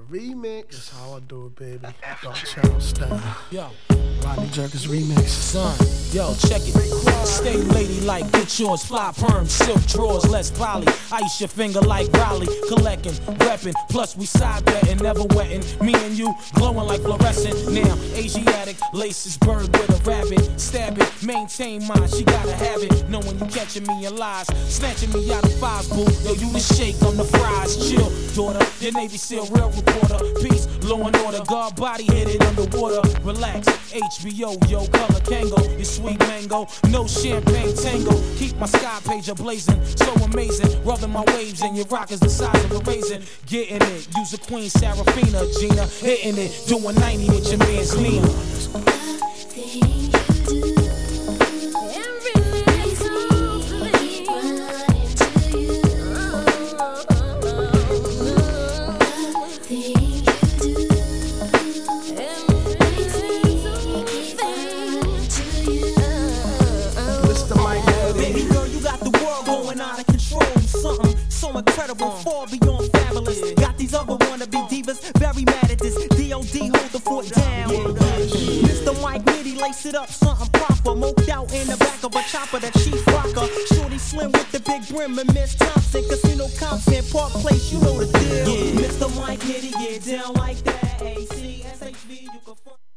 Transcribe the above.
remix. That's how I do it, baby. Dark Channel style. Yo. Rodney Jerkins remix. Son, yo, check it. Stay ladylike, get yours, fly perm, silk drawers, less poly. Ice your finger like Raleigh, collecting, reppin'. Plus we side betting, never wetting. Me and you glowing like fluorescent. Now Asiatic laces bird with a rabbit. Stab it, maintain mine, she gotta have it. Knowing you catching me in lies, snatching me out of fives, boo. Yo, you the shake, I'm the fries. Chill, daughter, your Navy SEAL real reporter. Peace, law and order, guard body hit it underwater. Relax, HBO, yo, color Kango, your sweet mango, no champagne tango. Keep my sky page blazing, so amazing. Rubbing my waves and your rock is the size of a raisin. Getting it, use a Queen Serafina, Gina. Hitting it, doing 90 with your man's Nina. So incredible, far beyond fabulous. Got these other wannabe divas very mad at this. D.O.D. hold the fort down. Mr. Mike Nitty lace it up, something proper. Moped out in the back of a chopper, the chief rocker. Shorty slim with the big brim and Miss Thompson. Casino Compton, Park Place, you know the deal. Mr. Mike Nitty, get down like that. A-C-S-H-V, you can